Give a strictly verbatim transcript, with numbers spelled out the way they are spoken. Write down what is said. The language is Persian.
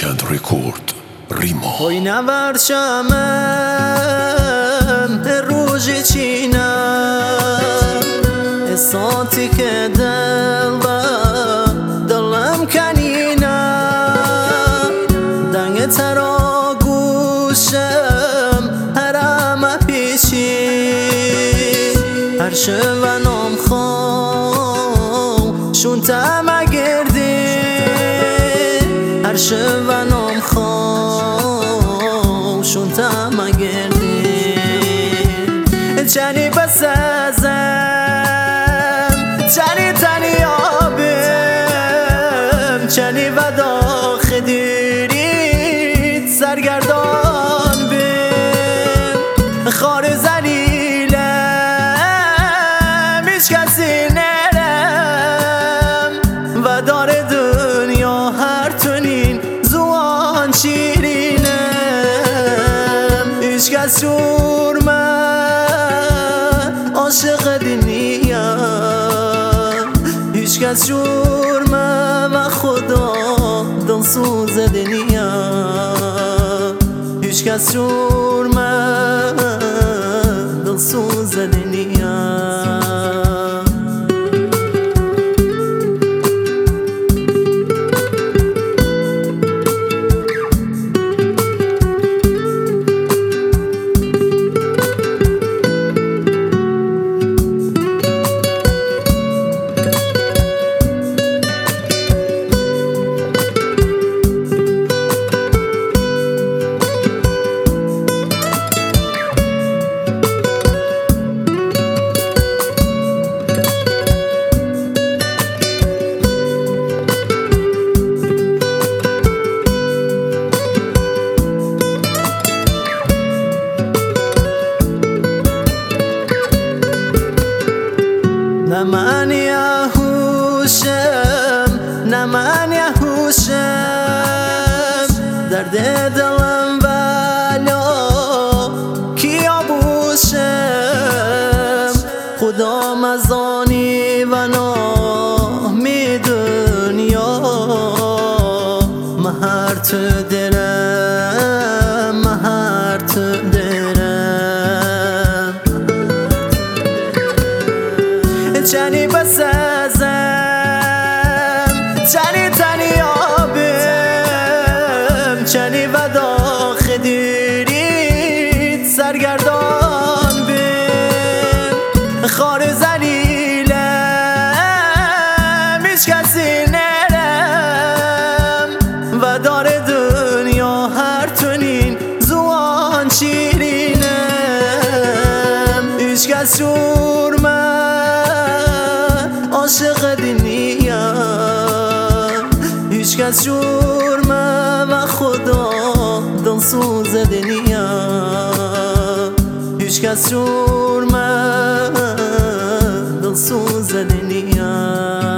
Legend Record Rimo Oj na varçamem روژی چینم احساسی که دل و دلم کنینم دنگ ترا گوشم هرم پیچی هر شونم خوام شونتم گردی هر شونم خوام شونتم گردی چنی بسازم چنی تنیابم چنی و داخل دیرید سرگردان بیم خار زلیلم هیچ کسی نرم و دار دنیا هر تونین زوان شیرینم هیچ کس شورمم عاشق دنیا هیچ کس جرمه و خدا دلسوز دنیا هیچ کس جرمه دلسوز دنیا نه من یهوشم نه من یهوشم درد دلم ولا کیا بوشم خدا مزانی و نامی دنیا مهر تو درم مهر تو درم چنی بسازم چنی تنیابم چنی و داخل دیرید سرگردان بیم خار زلیلم هیچ کسی نرم و دار دنیا هر تونین زوان شیرینم هیچ کس جرمم عاشق دنیا هیچ کس جرمه و خدا دلسوز دنیا هیچ کس جرمه دلسوز دنیا